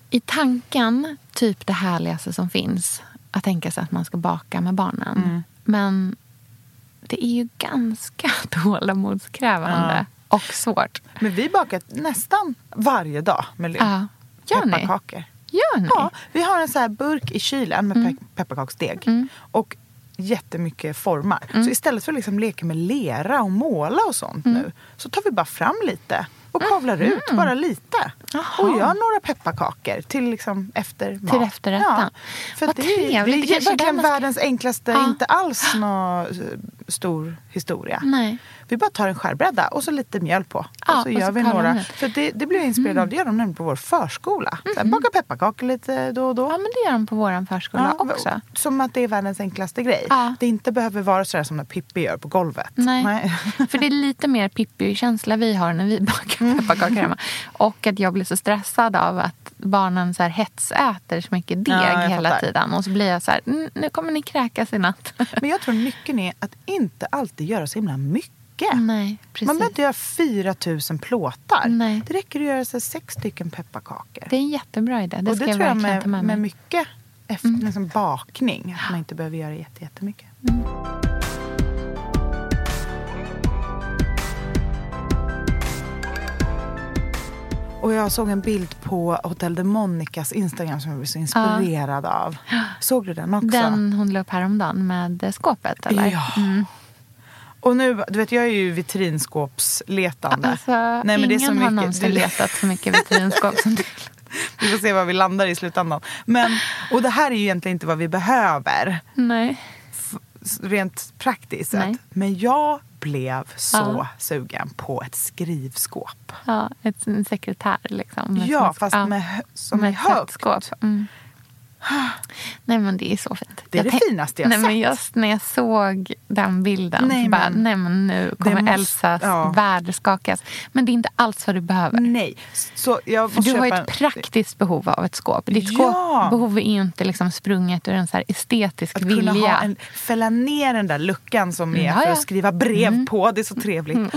i tanken typ det härligaste som finns. Att tänka sig att man ska baka med barnen. Mm. Men det är ju ganska tålamodskrävande ja. och svårt. Men vi bakar nästan varje dag med Lynn. Ja. Gör ni? Pepparkakor. Gör ni? Ja, vi har en så här burk i kylen med mm. pe- pepparkaksdeg. Mm. Och jättemycket formar. Mm. Så istället för att liksom leka med lera och måla och sånt mm. nu. Så tar vi bara fram lite. Och kavlar mm. ut bara lite. Aha. Och gör några pepparkakor till liksom efter mat. Till efterrätten. Ja. För det är, det är verkligen man... världens enklaste, ja. inte alls någon stor historia. Nej. Vi bara tar en skärbräda och så lite mjöl på. Ja, och så gör och så vi några. För det, det blir inspirerad mm. av det gör de nämligen på vår förskola. Mm. Så här, baka pepparkakor lite då och då. Ja, men det gör de på vår förskola ja, också. Som att det är världens enklaste grej. Ja. Det inte behöver vara så där som när Pippi gör på golvet. Nej, Nej. För det är lite mer Pippi-känsla vi har när vi bakar mm. pepparkakor hemma. Och att jag blir så stressad av att barnen så här hetsäter så mycket deg ja, hela fattar. tiden. Och så blir jag så här, nu kommer ni kräkas i natt. Men jag tror nyckeln är att inte alltid göra så himla mycket. Nej, precis. Man behöver inte göra fyra tusen plåtar. Nej. Det räcker att göra så sex stycken pepparkakor. Det är en jättebra idé. Det och ska det jag tror jag verkligen med, ta med mig. med mycket efter, mm. liksom bakning. Att man inte behöver göra jätte, jättemycket. Mm. Och jag såg en bild på Hotel de Monicas Instagram som jag blev så inspirerad ja. av. Såg du den också? Den hon la upp häromdagen med skåpet, eller? Ja. Mm. Och nu, du vet, jag är ju vitrinskåpsletande. Alltså, Nej, men ingen det är så mycket, har någonsin letat så mycket vitrinskåp som du. Vi får se vad vi landar i slutändan. Men, och det här är ju egentligen inte vad vi behöver. Nej. F- rent praktiskt sett. Men jag blev så ja. sugen på ett skrivskåp. Ja, ett, en sekretär liksom. Ja, fast ja. med, som med är högt. Skåp. Mm. Nej, men det är så fint. Det är jag det tänk- finaste jag nej, sett. Men just när jag såg den bilden nej, så bara, men, nej men nu kommer måste, Elsas ja. värld skakas. Men det är inte alls vad du behöver. Nej. Så jag måste du har köpa ett praktiskt behov av ett skåp. Ditt ja. skåpbehov är ju inte liksom sprunget ur en så här estetisk att vilja. Att kunna ha en, fälla ner den där luckan som är ja, för att skriva brev mm. på. Det är så trevligt. Mm.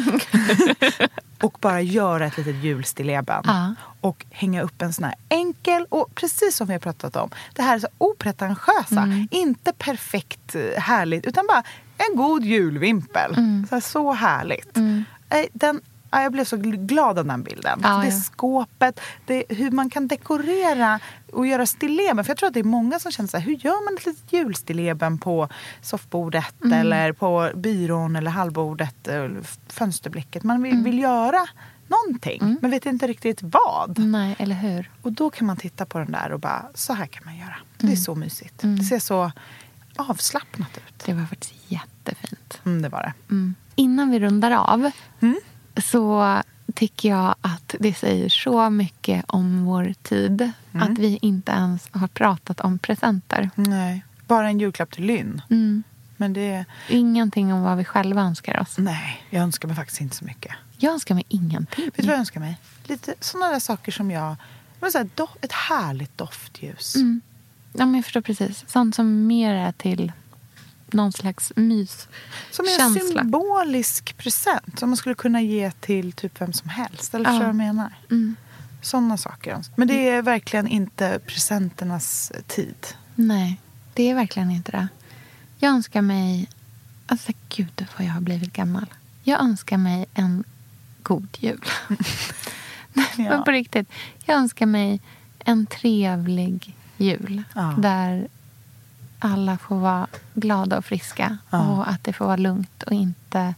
Och bara göra ett litet julstilleben. Ja. Och hänga upp en sån här enkel och precis som vi har pratat om. Det här är så opretentiösa. Mm. Inte perfekt härligt utan bara en god julvimpel. Mm. Så, här, så härligt. Mm. Den, jag blev så glad av den bilden. Ja, det ja. skåpet, det, hur man kan dekorera och göra stilleben. För jag tror att det är många som känner så här, hur gör man ett litet julstilleben på soffbordet mm. eller på byrån eller hallbordet eller fönsterblecket. Man vill, mm. vill göra någonting, mm. men vet inte riktigt vad. Nej, eller hur? Och då kan man titta på den där och bara, så här kan man göra. Det är mm. så mysigt. Mm. Det ser så avslappnat ut. Det var faktiskt jättefint. Mm, det var det. Mm. Innan vi rundar av mm. så tycker jag att det säger så mycket om vår tid mm. att vi inte ens har pratat om presenter. Nej, bara en julklapp till Lynn. Mm. Men det är... Ingenting om vad vi själva önskar oss. Nej, jag önskar mig faktiskt inte så mycket. Jag önskar mig ingenting. Vet du vad jag önskar mig? Lite sådana där saker som jag... jag säga, do, ett härligt doftljus. Mm. Ja, men jag förstår precis. Sånt som mer är till någon slags mys. Som är en symbolisk present. Som man skulle kunna ge till typ vem som helst. Eller ja. så jag menar. Mm. Sådana saker. Men det är verkligen inte presenternas tid. Nej, det är verkligen inte det. Jag önskar mig... Alltså gud vad jag har blivit gammal. Jag önskar mig en god jul. Nej, ja. Men på riktigt. Jag önskar mig en trevlig jul. Ja. Där alla får vara glada och friska. Ja. Och att det får vara lugnt och inte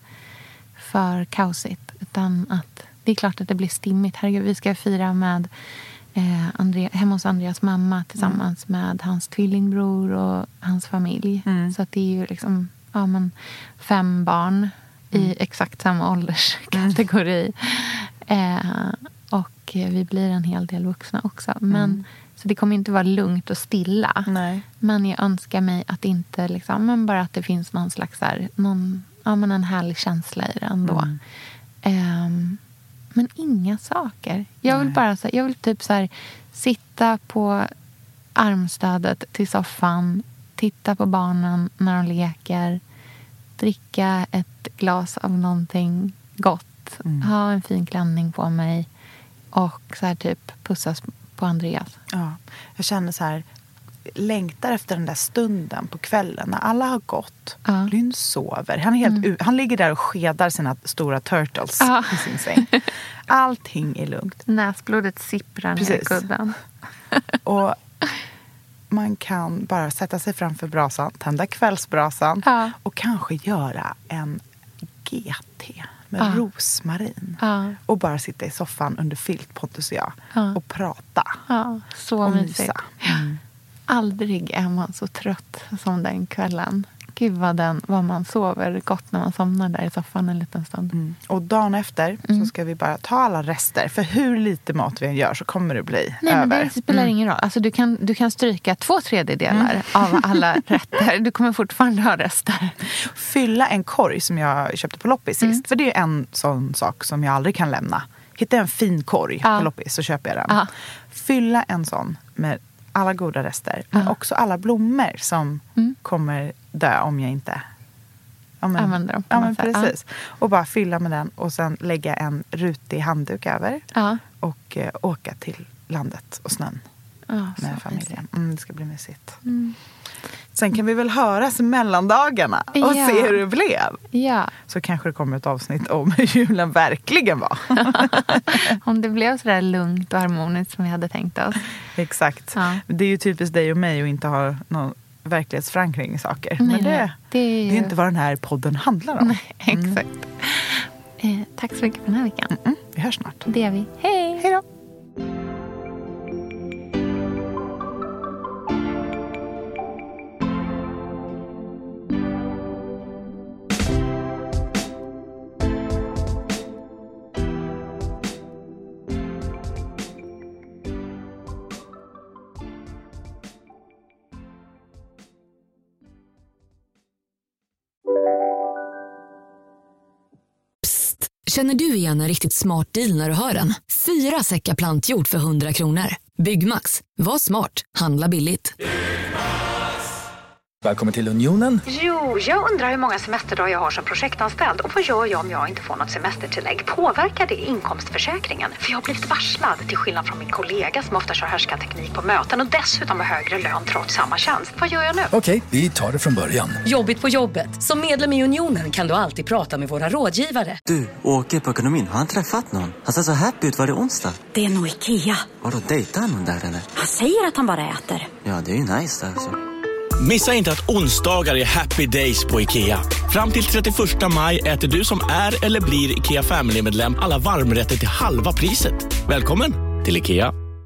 för kaosigt. Utan att det är klart att det blir stimmigt. Herregud, vi ska fira med eh, Andrea, hemma hos Andreas mamma tillsammans mm. med hans tvillingbror och hans familj. Mm. Så att det är ju liksom ja, men fem barn mm. i exakt samma ålderskategori. Mm. Eh, och vi blir en hel del vuxna också. Men mm. så det kommer inte vara lugnt och stilla. Nej. Men jag önskar mig att inte liksom, men bara att det finns någon slags här, någon, ja, men en härlig känsla i det ändå. Mm. Eh, men inga saker. Jag vill Nej. bara så, jag vill typ så här, sitta på armstödet till soffan, titta på barnen när de leker, dricka ett glas av någonting gott, mm. ha en fin klänning på mig och så här typ pussas på Andreas. Ja. jag känner så här, längtar efter den där stunden på kvällen när alla har gått. Ja. Lynn sover. Han, är helt mm. u- han ligger där och skedar sina stora turtles ja. i sin säng. Allting är lugnt. Näsblodet sipprar ner i kudden. Och man kan bara sätta sig framför brasan, tända kvällsbrasan ja. och kanske göra en G T med ja. rosmarin. Ja. Och bara sitta i soffan under filt, Pontus och jag, ja. och prata. Ja, så och mysigt. mysa. Mm. Aldrig är man så trött som den kvällen. Gud vad, den, vad man sover gott när man somnar där i soffan en liten stund. Mm. Och dagen efter mm. så ska vi bara ta alla rester. För hur lite mat vi än gör så kommer det bli Nej, över. men det spelar mm. ingen roll. Alltså, du, kan, du kan stryka två tredjedelar mm. av alla rätter. Du kommer fortfarande ha rester. Fylla en korg som jag köpte på loppis sist. Mm. För det är en sån sak som jag aldrig kan lämna. Hitta en fin korg ja. på loppis så köper jag den. Ja. Fylla en sån med alla goda rester. Men ja. också alla blommor som mm. kommer dö om jag inte ja, men, använder dem. Ja, men precis. Ja. Och bara fylla med den och sen lägga en rutig handduk över. Ja. Och eh, åka till landet och snön ja, med familjen. Mm, det ska bli mysigt. Mm. Sen kan vi väl höras mellandagarna och ja. se hur det blev. Ja. Så kanske det kommer ett avsnitt om hur julen verkligen var. Om det blev så där lugnt och harmoniskt som vi hade tänkt oss. Exakt. Ja. Det är ju typiskt dig och mig att inte ha någon verklighetsförankring i saker. Nej, men det, nej. Det, är ju... det är inte vad den här podden handlar om. Nej, exakt. Mm. Eh, tack så mycket för den här veckan. Mm-mm. Vi hörs snart. Det gör vi. Hej! Hej då! Känner du igen en riktigt smart deal när du hör den? Fyra säckar plantjord för hundra kronor. Byggmax. Var smart. Handla billigt. Välkommen till Unionen. Jo, jag undrar hur många semesterdagar jag har som projektanställd. Och vad gör jag om jag inte får något semestertillägg? Påverkar det inkomstförsäkringen? För jag har blivit varslad, till skillnad från min kollega som ofta kör härskarteknik på möten. Och dessutom har högre lön trots samma tjänst. Vad gör jag nu? Okej, vi tar det från början. Jobbigt på jobbet. Som medlem i Unionen kan du alltid prata med våra rådgivare. Du, åker på ekonomin. Har han träffat någon? Han ser så happy ut. Var det onsdag? Det är nog Ikea. Har du dejtat någon där eller? Han säger att han bara äter. Ja, det är ju nice alltså. Missa inte att onsdagar är happy days på Ikea. Fram till trettioförsta maj äter du som är eller blir Ikea Family-medlem alla varmrätter till halva priset. Välkommen till Ikea.